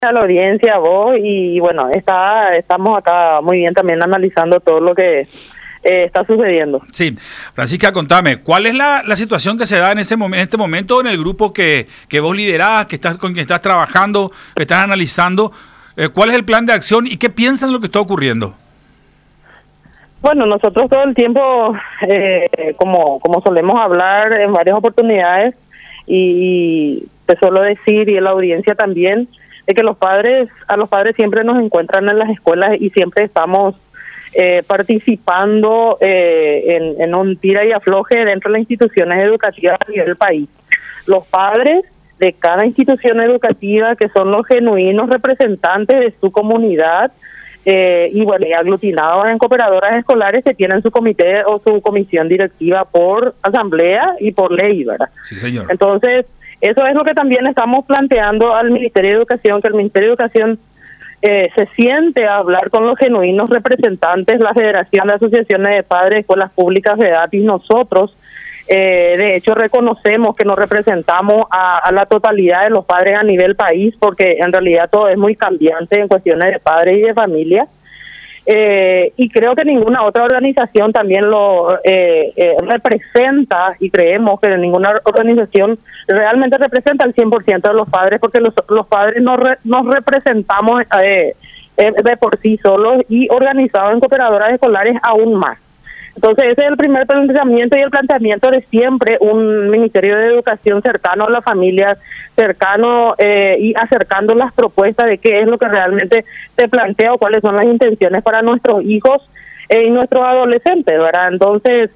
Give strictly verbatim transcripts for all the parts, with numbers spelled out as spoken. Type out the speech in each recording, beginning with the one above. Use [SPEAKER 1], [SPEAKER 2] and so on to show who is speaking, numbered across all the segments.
[SPEAKER 1] A la audiencia, vos, y bueno, está, estamos acá muy bien también analizando todo lo que eh, está sucediendo.
[SPEAKER 2] Sí, Francisca, contame, ¿cuál es la, la situación que se da en, ese mom en este momento en el grupo que, que vos liderás, que estás, con quien estás trabajando, que estás analizando? Eh, ¿Cuál es el plan de acción y qué piensan de lo que está ocurriendo?
[SPEAKER 1] Bueno, nosotros todo el tiempo, eh, como, como solemos hablar en varias oportunidades, y te suelo decir, y en la audiencia también, de que los padres, a los padres siempre nos encuentran en las escuelas y siempre estamos eh, participando eh, en, en un tira y afloje dentro de las instituciones educativas a nivel del país. Los padres de cada institución educativa, que son los genuinos representantes de su comunidad, eh, y bueno, y aglutinados en cooperadoras escolares que tienen su comité o su comisión directiva por asamblea y por ley, ¿verdad?
[SPEAKER 2] Sí, señor.
[SPEAKER 1] Entonces, eso es lo que también estamos planteando al Ministerio de Educación, que el Ministerio de Educación eh, se siente a hablar con los genuinos representantes, la Federación de Asociaciones de Padres de Escuelas Públicas de edad, y nosotros, eh, de hecho, reconocemos que nos representamos a, a la totalidad de los padres a nivel país, porque en realidad todo es muy cambiante en cuestiones de padres y de familia. Eh, y creo que ninguna otra organización también lo eh, eh, representa, y creemos que ninguna organización realmente representa al cien por ciento de los padres, porque los, los padres nos, re, nos representamos eh, eh, de por sí solos y organizados en cooperadoras escolares aún más. Entonces ese es el primer planteamiento, y el planteamiento de siempre un Ministerio de Educación cercano a la familia, cercano eh, y acercando las propuestas de qué es lo que realmente se plantea o cuáles son las intenciones para nuestros hijos eh, y nuestros adolescentes, ¿verdad? Entonces,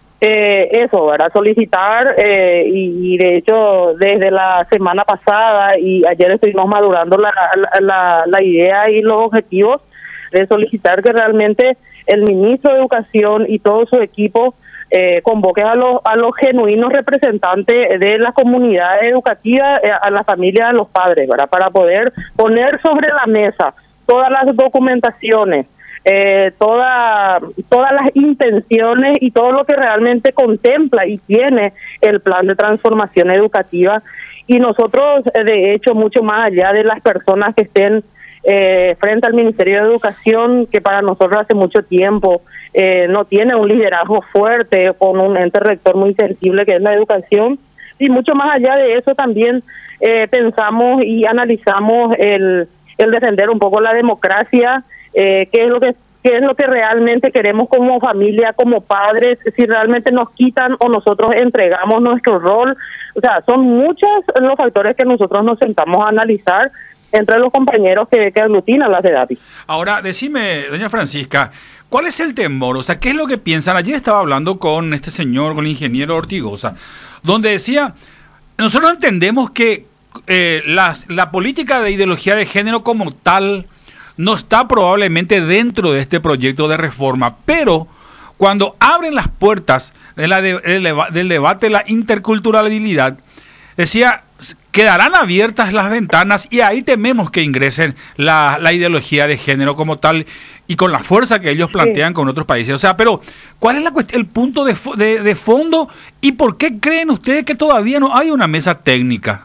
[SPEAKER 1] eh, eso, ¿verdad? Solicitar, eh, y, y de hecho desde la semana pasada y ayer estuvimos madurando la, la, la, la idea y los objetivos de solicitar que realmente el ministro de Educación y todo su equipo eh, convoque a los a los genuinos representantes de las comunidades educativas, eh, a las familias, a los padres, ¿verdad? Para poder poner sobre la mesa todas las documentaciones, eh, toda, todas las intenciones y todo lo que realmente contempla y tiene el plan de transformación educativa. Y nosotros, eh, de hecho, mucho más allá de las personas que estén Eh, frente al Ministerio de Educación, que para nosotros hace mucho tiempo eh, no tiene un liderazgo fuerte, con un ente rector muy sensible que es la educación, y mucho más allá de eso también eh, pensamos y analizamos el, el defender un poco la democracia, eh, qué es lo que qué es lo que realmente queremos como familia, como padres, si realmente nos quitan o nosotros entregamos nuestro rol. O sea, son muchos los factores que nosotros nos sentamos a analizar entre los compañeros que, que aglutinan la CEDAPI.
[SPEAKER 2] Ahora, decime, doña Francisca, ¿cuál es el temor? O sea, ¿qué es lo que piensan? Ayer estaba hablando con este señor, con el ingeniero Ortigosa, donde decía, nosotros entendemos que eh, las, la política de ideología de género como tal no está probablemente dentro de este proyecto de reforma, pero cuando abren las puertas de la de, del, del debate de la interculturalidad, decía, quedarán abiertas las ventanas y ahí tememos que ingresen la, la ideología de género como tal y con la fuerza que ellos plantean sí. con otros países. O sea, pero ¿cuál es la cuestión, el punto de, de, de fondo y por qué creen ustedes que todavía no hay una mesa técnica?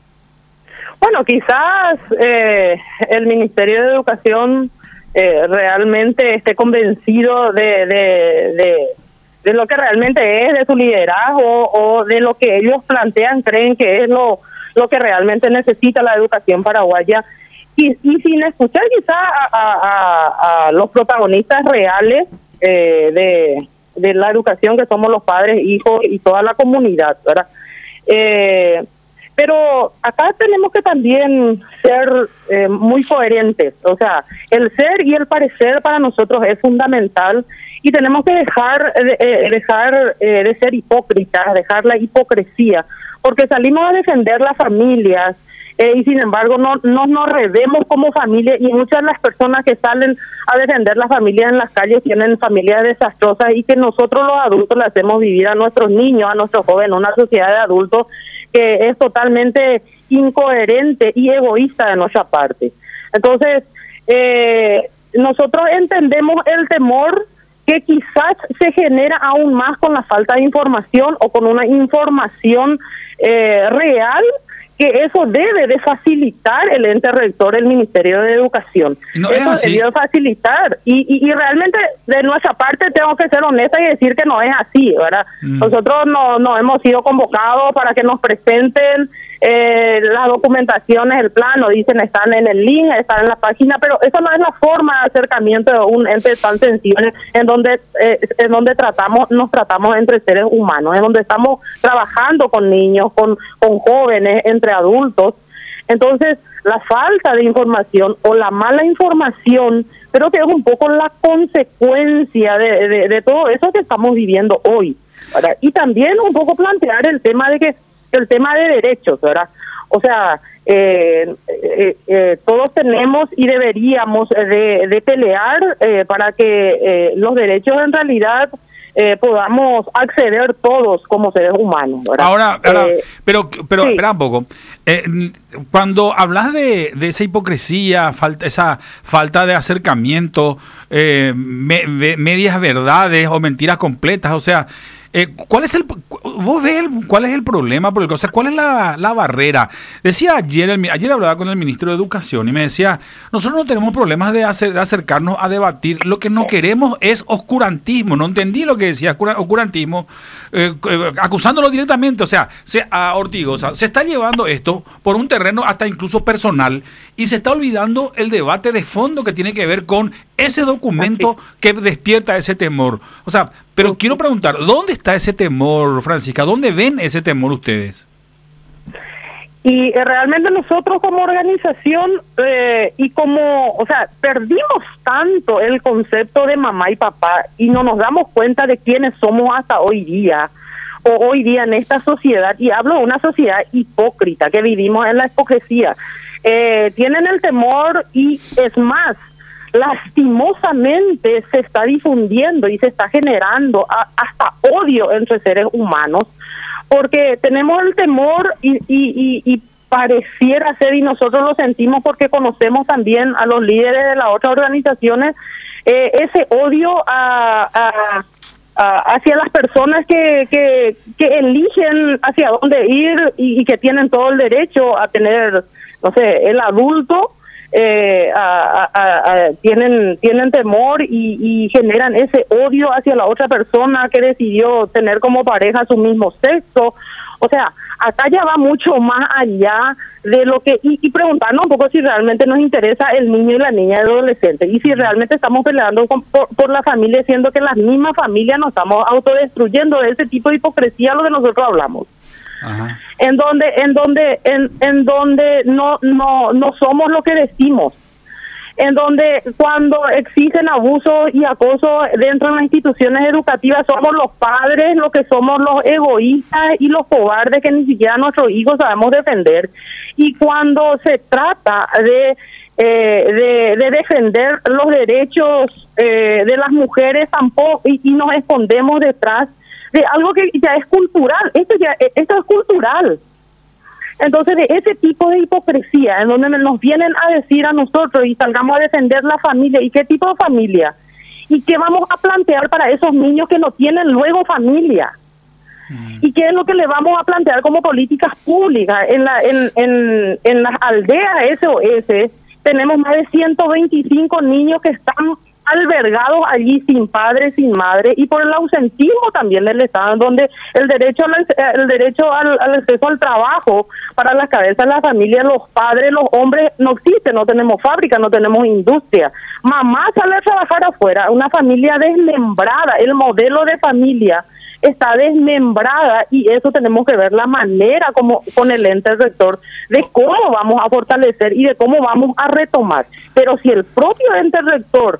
[SPEAKER 1] Bueno, quizás eh, el Ministerio de Educación eh, realmente esté convencido de, de, de, de lo que realmente es, de su liderazgo o de lo que ellos plantean, creen que es lo lo que realmente necesita la educación paraguaya, y, y sin escuchar quizá a, a, a, a los protagonistas reales eh, de, de la educación, que somos los padres, hijos y toda la comunidad, ¿verdad? Eh, pero acá tenemos que también ser eh, muy coherentes, o sea, el ser y el parecer para nosotros es fundamental, y tenemos que dejar, eh, dejar eh, de ser hipócritas, dejar la hipocresía, porque salimos a defender las familias eh, y sin embargo no, no nos revemos como familia, y muchas de las personas que salen a defender las familias en las calles tienen familias desastrosas, y que nosotros los adultos le hacemos vivir a nuestros niños, a nuestros jóvenes, una sociedad de adultos que es totalmente incoherente y egoísta de nuestra parte. Entonces, eh, nosotros entendemos el temor que quizás se genera aún más con la falta de información o con una información eh, real que eso debe de facilitar el ente rector, el Ministerio de Educación.
[SPEAKER 2] No
[SPEAKER 1] eso
[SPEAKER 2] es así.
[SPEAKER 1] debió facilitar. Y, y, y realmente, de nuestra parte, tengo que ser honesta y decir que no es así, ¿verdad? Mm. Nosotros no, no hemos sido convocados para que nos presenten eh, las documentaciones, el plano, dicen están en el link, están en la página, pero eso no es la forma de acercamiento de un ente tan sensible en donde eh, en donde tratamos nos tratamos entre seres humanos, en donde estamos trabajando con niños, con, con jóvenes, entre adultos. Entonces, la falta de información o la mala información creo que es un poco la consecuencia de, de, de todo eso que estamos viviendo hoy, ¿verdad? Y también un poco plantear el tema de que el tema de derechos, ¿verdad? O sea, eh, eh, eh, todos tenemos y deberíamos de, de pelear eh, para que eh, los derechos en realidad eh, podamos acceder todos como seres humanos, ¿verdad?
[SPEAKER 2] Ahora, ahora
[SPEAKER 1] eh,
[SPEAKER 2] pero pero
[SPEAKER 1] sí.
[SPEAKER 2] espera un poco. Eh, cuando hablas de, de esa hipocresía, falta, esa falta de acercamiento, eh, me, me, medias verdades o mentiras completas, o sea, Eh, ¿cuál es el vos ves el, cuál es el problema? Porque, o sea, ¿cuál es la, la barrera? Decía ayer, el, ayer hablaba con el ministro de Educación y me decía, nosotros no tenemos problemas de, hacer, de acercarnos a debatir, lo que no queremos es oscurantismo. No entendí lo que decía oscurantismo, eh, eh, acusándolo directamente, o sea, se, a Ortigosa, se está llevando esto por un terreno hasta incluso personal y se está olvidando el debate de fondo que tiene que ver con ese documento que despierta ese temor. O sea, pero quiero preguntar, ¿dónde está ese temor, Francisca? ¿Dónde ven ese temor ustedes?
[SPEAKER 1] Y eh, realmente nosotros como organización eh, y como, o sea, perdimos tanto el concepto de mamá y papá y no nos damos cuenta de quiénes somos hasta hoy día, o hoy día en esta sociedad, y hablo de una sociedad hipócrita, que vivimos en la hipocresía. Eh, tienen el temor y es más, lastimosamente se está difundiendo y se está generando a, hasta odio entre seres humanos, porque tenemos el temor y, y, y, y pareciera ser, y nosotros lo sentimos porque conocemos también a los líderes de las otras organizaciones, eh, ese odio a, a, a, hacia las personas que, que, que eligen hacia dónde ir y, y que tienen todo el derecho a tener, no sé, el adulto. Eh, a, a, a, tienen tienen temor y, y generan ese odio hacia la otra persona que decidió tener como pareja su mismo sexo. O sea, acá ya va mucho más allá de lo que, y, y preguntarnos un poco si realmente nos interesa el niño y la niña y el adolescente, y si realmente estamos peleando con, por, por la familia, siendo que las mismas familias nos estamos autodestruyendo de ese tipo de hipocresía a lo que nosotros hablamos. Ajá. en donde en donde en, en donde no no no somos lo que decimos, en donde cuando exigen abuso y acoso dentro de las instituciones educativas somos los padres los que somos los egoístas y los cobardes que ni siquiera nuestros hijos sabemos defender, y cuando se trata de eh, de, de defender los derechos eh, de las mujeres tampoco, y, y nos escondemos detrás de algo que ya es cultural. Esto ya esto es cultural. Entonces, de ese tipo de hipocresía, en donde nos vienen a decir a nosotros y salgamos a defender la familia, ¿y qué tipo de familia? ¿Y qué vamos a plantear para esos niños que no tienen luego familia? Mm. ¿Y qué es lo que le vamos a plantear como políticas públicas? En, la, en, en, en las aldeas S O S tenemos más de ciento veinticinco niños que están albergados allí sin padre, sin madre, y por el ausentismo también del Estado, donde el derecho al, el derecho al, al acceso al trabajo para las cabezas de la familia, los padres, los hombres, no existe, no tenemos fábrica, no tenemos industria. Mamá sale a trabajar afuera, una familia desmembrada, el modelo de familia está desmembrada, y eso tenemos que ver la manera como con el ente rector de cómo vamos a fortalecer y de cómo vamos a retomar. Pero si el propio ente rector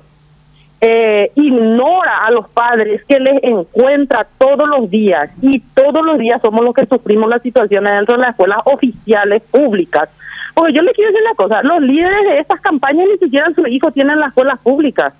[SPEAKER 1] Eh, ignora a los padres que les encuentra todos los días, y todos los días somos los que sufrimos las situaciones dentro de las escuelas oficiales públicas. Porque yo les quiero decir una cosa, los líderes de estas campañas ni siquiera sus hijos tienen las escuelas públicas.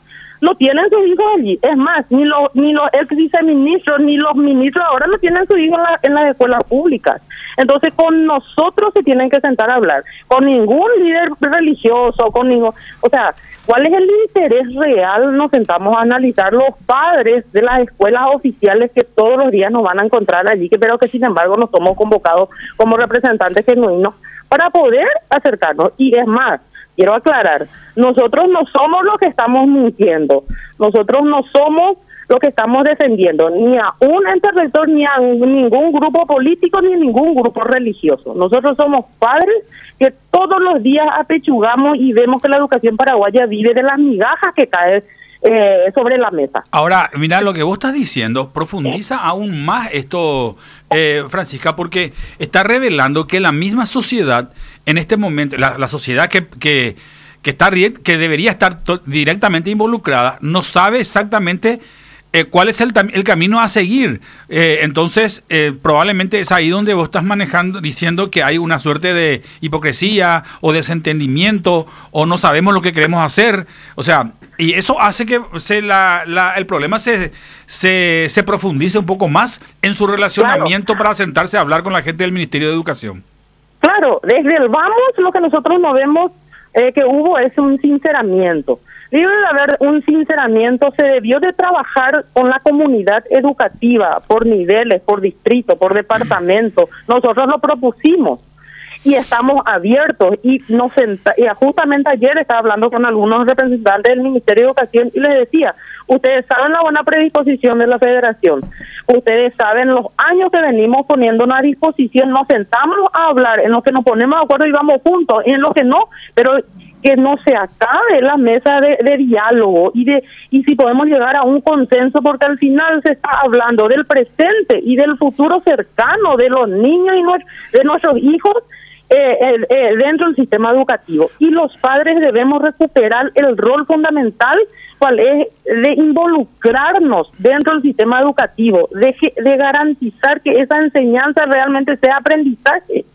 [SPEAKER 1] no tienen sus hijos allí. Es más, ni los ni los ex viceministros ni los ministros ahora no tienen sus hijos en, la, en las escuelas públicas. Entonces con nosotros se tienen que sentar a hablar, con ningún líder religioso, con ningún, o sea, ¿cuál es el interés real? Nos sentamos a analizar los padres de las escuelas oficiales que todos los días nos van a encontrar allí, que pero que sin embargo nos somos convocados como representantes genuinos para poder acercarnos. Y es más, quiero aclarar, nosotros no somos los que estamos mintiendo, nosotros no somos los que estamos defendiendo ni a un ente rector, ni a ningún grupo político, ni a ningún grupo religioso. Nosotros somos padres que todos los días apechugamos y vemos que la educación paraguaya vive de las migajas que caen eh, sobre la mesa.
[SPEAKER 2] Ahora, mira, lo que vos estás diciendo profundiza aún más esto, eh, Francisca, porque está revelando que la misma sociedad en este momento, la, la sociedad que, que, que, está, que debería estar directamente involucrada, no sabe exactamente eh, cuál es el, el camino a seguir. Eh, entonces, eh, probablemente es ahí donde vos estás manejando, diciendo que hay una suerte de hipocresía o desentendimiento o no sabemos lo que queremos hacer. O sea, y eso hace que se la, la, el problema se, se, se profundice un poco más en su relacionamiento, claro, para sentarse a hablar con la gente del Ministerio de Educación.
[SPEAKER 1] Claro, desde el vamos lo que nosotros no vemos eh, que hubo es un sinceramiento. Debe de haber un sinceramiento, se debió de trabajar con la comunidad educativa por niveles, por distrito, por departamento. Nosotros lo propusimos y estamos abiertos y nos senta, y justamente ayer estaba hablando con algunos representantes del Ministerio de Educación y les decía, ustedes saben la buena predisposición de la Federación, ustedes saben los años que venimos poniéndonos a disposición, nos sentamos a hablar, en los que nos ponemos de acuerdo y vamos juntos, y en los que no, pero que no se acabe la mesa de, de diálogo y de y si podemos llegar a un consenso, porque al final se está hablando del presente y del futuro cercano de los niños y no, de nuestros hijos eh, eh, eh, dentro del sistema educativo. Y los padres debemos recuperar el rol fundamental, cual es de involucrarnos dentro del sistema educativo, de, de garantizar que esa enseñanza realmente sea aprendizaje.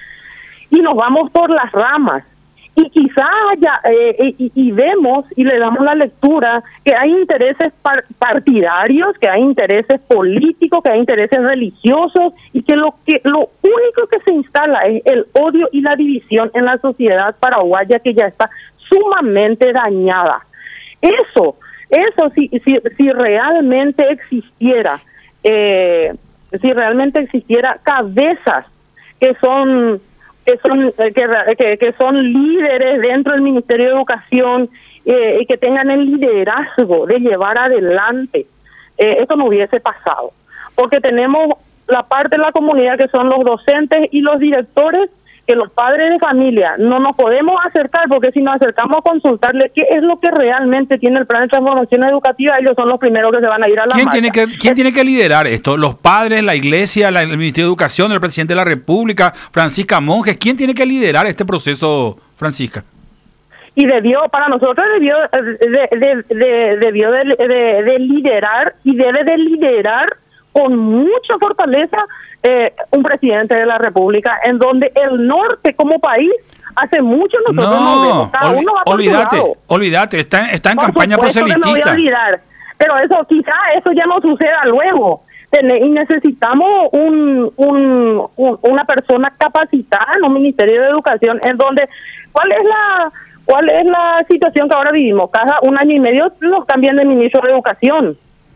[SPEAKER 1] Y nos vamos por las ramas. Y quizás haya, eh, y, y vemos y le damos la lectura que hay intereses par partidarios, que hay intereses políticos, que hay intereses religiosos, y que lo que lo único que se instala es el odio y la división en la sociedad paraguaya, que ya está sumamente dañada. Eso, eso si, si, si realmente existiera, eh, si realmente existiera cabezas que son... que son que, que, que son líderes dentro del Ministerio de Educación eh, y que tengan el liderazgo de llevar adelante, eh, esto no hubiese pasado, porque tenemos la parte de la comunidad que son los docentes y los directores, que los padres de familia no nos podemos acercar, porque si nos acercamos a consultarle qué es lo que realmente tiene el plan de transformación educativa, ellos son los primeros que se van a ir a la
[SPEAKER 2] ¿Quién
[SPEAKER 1] marcha.
[SPEAKER 2] Tiene que, ¿Quién tiene que liderar esto? ¿Los padres, la iglesia, la, el Ministerio de Educación, el presidente de la República, Francisca Monjes? ¿Quién tiene que liderar este proceso, Francisca?
[SPEAKER 1] Y debió, para nosotros debió de, de, de, debió de, de, de liderar y debe de liderar con mucha fortaleza eh, un presidente de la República, en donde el norte como país hace mucho nosotros
[SPEAKER 2] no,
[SPEAKER 1] nos vemos, cada uno va por
[SPEAKER 2] olvídate,
[SPEAKER 1] su lado.
[SPEAKER 2] olvídate, está, está en
[SPEAKER 1] Por
[SPEAKER 2] campaña proselitista.
[SPEAKER 1] Que me voy a olvidar, pero eso quizá eso ya no suceda luego. Y necesitamos un, un, un una persona capacitada en un Ministerio de Educación, en donde ¿cuál es la cuál es la situación que ahora vivimos? Cada un año y medio nos cambian de ministro de Educación.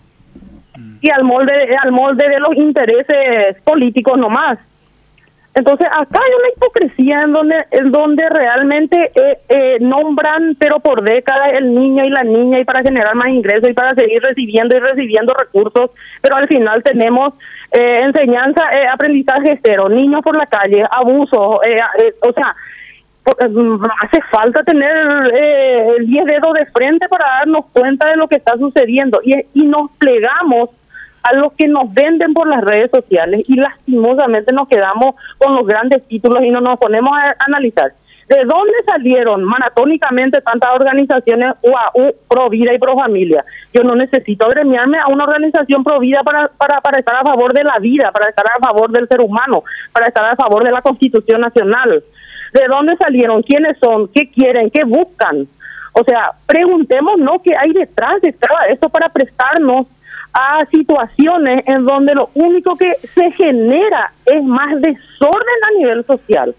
[SPEAKER 1] Y al molde al molde de los intereses políticos nomás. Entonces acá hay una hipocresía en donde en donde realmente eh, eh, nombran pero por décadas el niño y la niña y para generar más ingresos y para seguir recibiendo y recibiendo recursos, pero al final tenemos eh, enseñanza, eh, aprendizaje cero, niños por la calle, abusos, eh, eh, o sea, hace falta tener eh, diez dedos de frente para darnos cuenta de lo que está sucediendo y, y nos plegamos a los que nos venden por las redes sociales y lastimosamente nos quedamos con los grandes títulos y no nos ponemos a analizar de dónde salieron maratónicamente tantas organizaciones U A U, Pro Vida y Pro Familia. Yo no necesito agremiarme a una organización Pro Vida para, para, para estar a favor de la vida, para estar a favor del ser humano, para estar a favor de la Constitución Nacional. ¿De dónde salieron? ¿Quiénes son? ¿Qué quieren? ¿Qué buscan? O sea, preguntémonos qué hay detrás de todo esto para prestarnos a situaciones en donde lo único que se genera es más desorden a nivel social,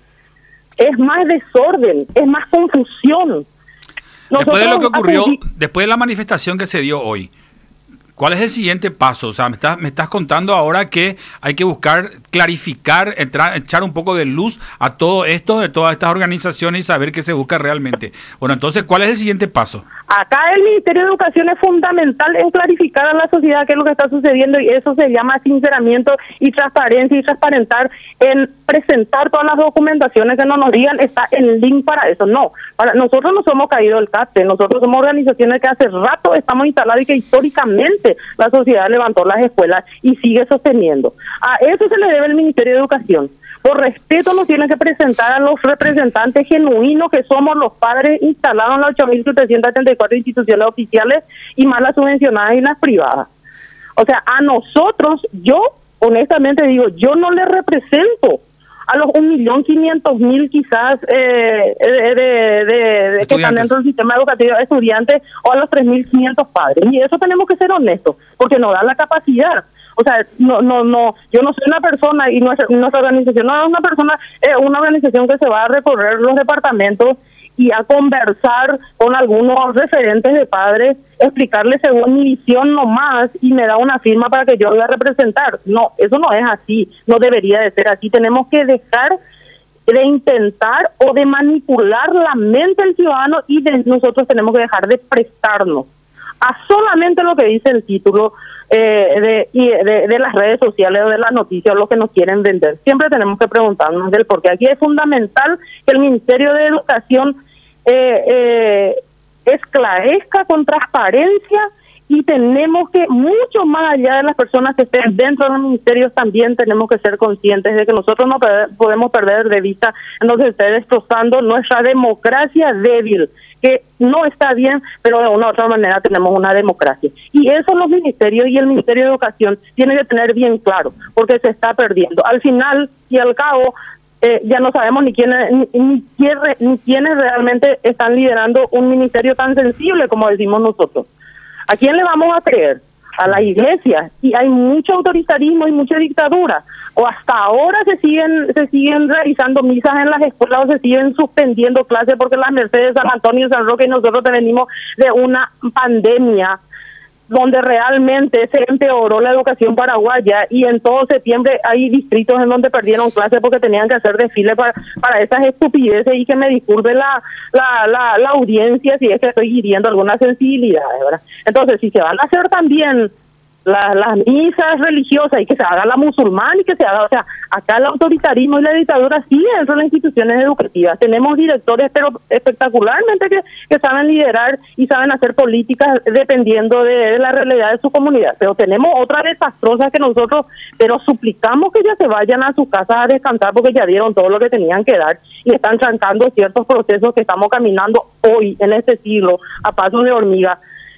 [SPEAKER 1] es más desorden, es más confusión.
[SPEAKER 2] Nosotros después de lo que ocurrió,
[SPEAKER 1] atendí...
[SPEAKER 2] después de la manifestación que se dio hoy, ¿cuál es el siguiente paso? O sea, me estás, me estás contando ahora que hay que buscar clarificar, entrar, echar un poco de luz a todo esto, de todas estas organizaciones y saber qué se busca realmente. Bueno, entonces, ¿cuál es el siguiente paso?
[SPEAKER 1] Acá el Ministerio de Educación es fundamental en clarificar a la sociedad qué es lo que está sucediendo, y eso se llama sinceramiento y transparencia, y transparentar en presentar todas las documentaciones que no nos digan, está el link para eso. No, para nosotros no somos caídos del cate, nosotros somos organizaciones que hace rato estamos instaladas y que históricamente la sociedad levantó las escuelas y sigue sosteniendo. A eso se le debe el Ministerio de Educación. Por respeto nos tienen que presentar a los representantes genuinos que somos los padres instalados en las ocho mil setecientas setenta y cuatro instituciones oficiales y más las subvencionadas y las privadas. O sea, a nosotros, yo honestamente digo, yo no le represento a los un millón quinientos mil quizás eh, de, de, de, de que están dentro del sistema educativo, estudiantes, o a los tres mil quinientos padres. Y eso tenemos que ser honestos, porque nos da la capacidad. O sea, no, no, no, yo no soy una persona, y nuestra, nuestra organización no es una persona, es eh, una organización que se va a recorrer los departamentos y a conversar con algunos referentes de padres, explicarles según mi visión nomás, y me da una firma para que yo voy a representar. No, eso no es así, no debería de ser así. Tenemos que dejar de intentar o de manipular la mente del ciudadano, y de, nosotros tenemos que dejar de prestarnos a solamente lo que dice el título eh, de, y de, de las redes sociales o de las noticias, o lo que nos quieren vender. Siempre tenemos que preguntarnos del por qué. Aquí es fundamental que el Ministerio de Educación eh, eh, esclarezca con transparencia, y tenemos que, mucho más allá de las personas que estén dentro de los ministerios, también tenemos que ser conscientes de que nosotros no podemos perder de vista, entonces está destrozando nuestra democracia débil, que no está bien, pero de una u otra manera tenemos una democracia. Y eso los ministerios y el Ministerio de Educación tienen que tener bien claro, porque se está perdiendo. Al final y al cabo, eh, ya no sabemos ni quiénes, ni, ni, quién, ni quiénes realmente están liderando un ministerio tan sensible como decimos nosotros. ¿A quién le vamos a creer? A la iglesia. Y hay mucho autoritarismo y mucha dictadura. O hasta ahora se siguen se siguen realizando misas en las escuelas, o se siguen suspendiendo clases porque las Mercedes, San Antonio, San Roque y nosotros venimos de una pandemia donde realmente se empeoró la educación paraguaya, y en todo septiembre hay distritos en donde perdieron clases porque tenían que hacer desfile para, para esas estupideces. Y que me disculpe la, la, la, la audiencia si es que estoy hiriendo alguna sensibilidad, ¿verdad? Entonces, si se van a hacer también las las misas religiosas, y que se haga la musulmana, y que se haga, o sea, acá el autoritarismo y la dictadura sigue dentro de las instituciones educativas. Tenemos directores pero espectacularmente que, que saben liderar y saben hacer políticas dependiendo de, de la realidad de su comunidad, pero tenemos otras desastrosas que nosotros, pero suplicamos que ya se vayan a sus casas a descansar, porque ya dieron todo lo que tenían que dar y están trancando ciertos procesos que estamos caminando hoy en este siglo a pasos de hormiga.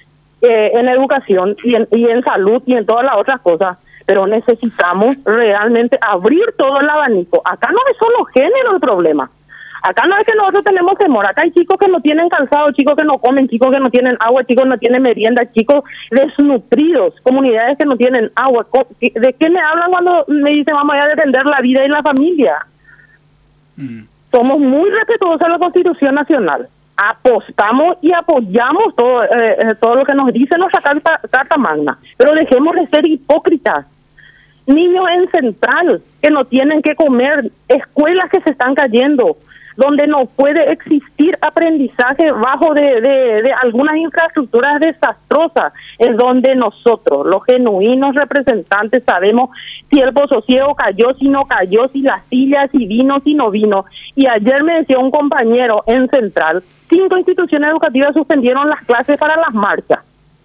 [SPEAKER 1] Eh, en educación y en, y en salud y en todas las otras cosas, pero necesitamos realmente abrir todo el abanico. Acá no es solo género el problema, acá no es que nosotros tenemos temor, acá hay chicos que no tienen calzado, chicos que no comen, chicos que no tienen agua, chicos que no tienen merienda, chicos desnutridos, comunidades que no tienen agua. ¿De qué me hablan cuando me dicen vamos a defender la vida y la familia? Mm. Somos muy respetuosos de la Constitución Nacional, apostamos y apoyamos todo eh, todo lo que nos dice nuestra carta, carta magna, pero dejemos de ser hipócritas. Niños en Central que no tienen que comer, escuelas que se están cayendo, donde no puede existir aprendizaje bajo de, de, de algunas infraestructuras desastrosas, es donde nosotros, los genuinos representantes, sabemos si el Pozo Ciego cayó, si no cayó, si la silla, si vino, si no vino. Y ayer me decía un compañero en Central, cinco instituciones educativas suspendieron las clases para las marchas.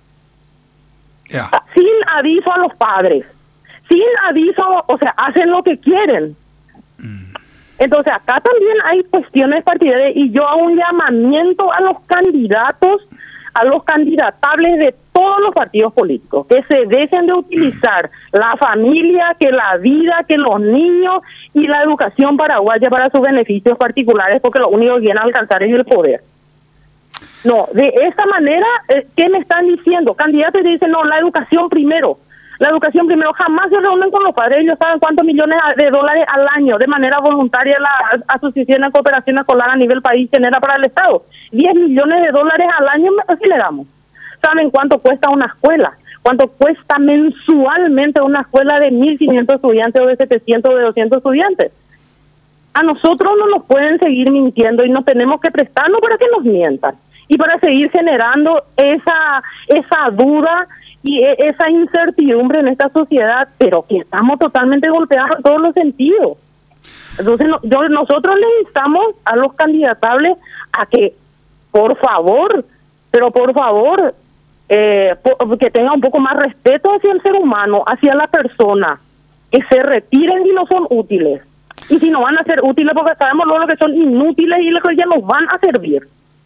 [SPEAKER 1] Yeah. Sin aviso a los padres, sin aviso, o sea, hacen lo que quieren. Mm. Entonces acá también hay cuestiones partidarias, y yo hago un llamamiento a los candidatos, a los candidatables de todos los partidos políticos, que se dejen de utilizar la familia, que la vida, que los niños y la educación paraguaya para sus beneficios particulares, porque lo único que quieren alcanzar es el poder. No, de esa manera, eh, ¿qué me están diciendo? Candidatos dicen, no, la educación primero. La educación primero, jamás se reúnen con los padres, ellos saben cuántos millones de dólares al año de manera voluntaria la Asociación de Cooperación Escolar a nivel país genera para el Estado. diez millones de dólares al año, así le damos. ¿Saben cuánto cuesta una escuela? ¿Cuánto cuesta mensualmente una escuela de mil quinientos estudiantes o de setecientos o de doscientos estudiantes? A nosotros no nos pueden seguir mintiendo y nos tenemos que prestarnos para que nos mientan y para seguir generando esa esa duda y esa incertidumbre en esta sociedad, pero que estamos totalmente golpeados en todos los sentidos. Entonces no, yo, nosotros le instamos a los candidatables a que, por favor, pero por favor, eh, por, que tengan un poco más respeto hacia el ser humano, hacia la persona, que se retiren y no son útiles. Y si no van a ser útiles, porque sabemos luego que son inútiles y los que ya nos van a servir.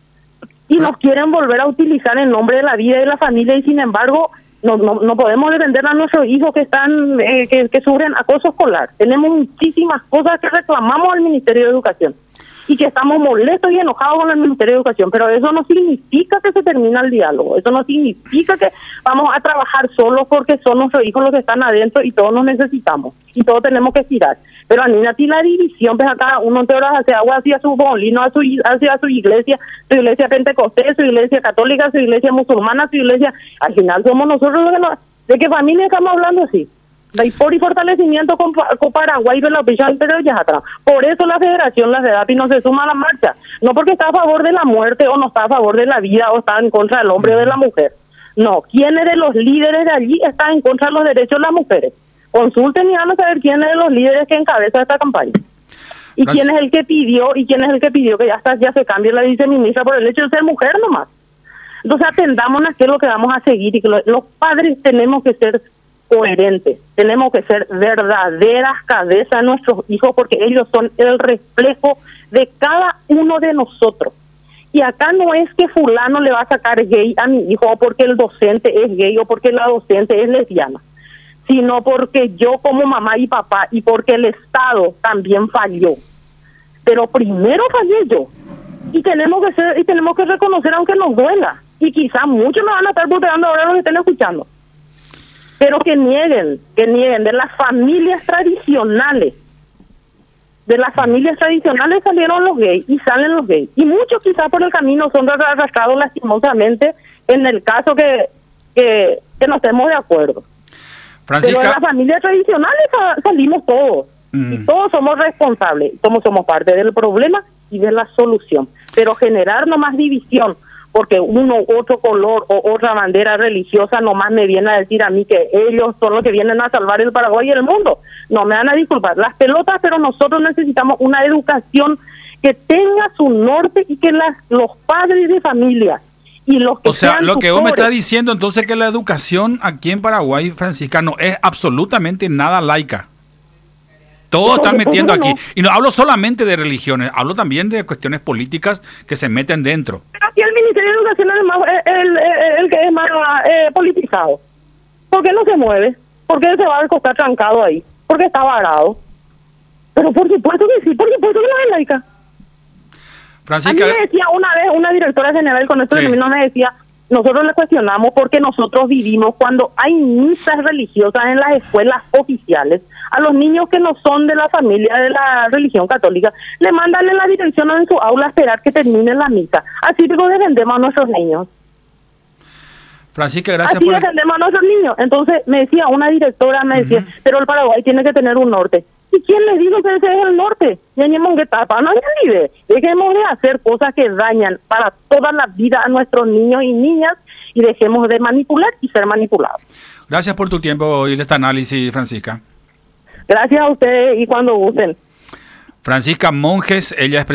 [SPEAKER 1] Y nos quieren volver a utilizar en nombre de la vida y de la familia, y sin embargo no no, no podemos defender a nuestros hijos que están eh, que, que sufren acoso escolar. Tenemos muchísimas cosas que reclamamos al Ministerio de Educación y que estamos molestos y enojados con el Ministerio de Educación, pero eso no significa que se termina el diálogo, eso no significa que vamos a trabajar solos porque son nuestros hijos los que están adentro y todos nos necesitamos y todos tenemos que girar. Pero a ti la división, pues a cada uno entre horas hace agua hacia su molino, a su, hacia su iglesia, su iglesia pentecostés, su iglesia católica, su iglesia musulmana, su iglesia, al final somos nosotros los que nos, ¿de qué familia estamos hablando así? De por y fortalecimiento con, con Paraguay de la opinión, pero ya atrás. Por eso la federación, la FEDAPI, no se suma a la marcha, no porque está a favor de la muerte o no está a favor de la vida o está en contra del hombre o de la mujer. No, ¿quiénes de los líderes de allí están en contra de los derechos de las mujeres? Consulten y van a saber quién es de los líderes que encabeza esta campaña. Y Gracias. quién es el que pidió, y quién es el que pidió que ya está, ya se cambie la viceministra por el hecho de ser mujer nomás. Entonces atendámonos a qué es lo que vamos a seguir y que lo, los padres tenemos que ser coherentes, tenemos que ser verdaderas cabezas de nuestros hijos porque ellos son el reflejo de cada uno de nosotros. Y acá no es que fulano le va a sacar gay a mi hijo o porque el docente es gay o porque la docente es lesbiana, sino porque yo como mamá y papá y porque el Estado también falló. Pero primero fallé yo y tenemos que ser y tenemos que reconocer aunque nos duela y quizás muchos me van a estar puteando ahora los que estén escuchando, pero que nieguen, que nieguen de las familias tradicionales. De las familias tradicionales salieron los gays y salen los gays. Y muchos quizás por el camino son arrastrados lastimosamente en el caso que, que, que no estemos de acuerdo. Francisca, pero de las familias tradicionales salimos todos. Mm. Y todos somos responsables. Todos somos parte del problema y de la solución. Pero generar nomás división porque uno u otro color o otra bandera religiosa nomás me viene a decir a mí que ellos son los que vienen a salvar el Paraguay y el mundo. No me van a disculpar las pelotas, pero nosotros necesitamos una educación que tenga su norte y que las, los padres de familia y los que
[SPEAKER 2] o sea,
[SPEAKER 1] sean
[SPEAKER 2] lo que vos me
[SPEAKER 1] tutores,
[SPEAKER 2] estás diciendo entonces que la educación aquí en Paraguay, Francisca, no es absolutamente nada laica. Todos están metiendo aquí. Y no hablo solamente de religiones, hablo también de cuestiones políticas que se meten dentro.
[SPEAKER 1] Aquí el Ministerio de Educación es el, más, el, el, el que es más eh, politizado. ¿Por qué no se mueve? ¿Por qué se va a costar trancado ahí? Porque está varado. Pero por supuesto que sí, por supuesto que no es laica.
[SPEAKER 2] Francisca,
[SPEAKER 1] a mí me decía una vez una directora general con esto, sí. no me decía, nosotros le cuestionamos porque nosotros vivimos cuando hay misas religiosas en las escuelas oficiales, a los niños que no son de la familia de la religión católica, le mandan en la dirección en su aula a esperar que termine la misa. Así que defendemos a nuestros niños.
[SPEAKER 2] Francisca, gracias
[SPEAKER 1] Así
[SPEAKER 2] por...
[SPEAKER 1] defendemos a nuestros niños. Entonces me decía una directora, me decía, uh-huh. pero el Paraguay tiene que tener un norte. ¿Y quién les dijo que ese es el norte? Dejemos de hacer cosas que dañan para toda la vida a nuestros niños y niñas y dejemos de manipular y ser manipulados.
[SPEAKER 2] Gracias por tu tiempo y este análisis, Francisca.
[SPEAKER 1] Gracias a ustedes y cuando gusten.
[SPEAKER 2] Francisca Monjes, ella es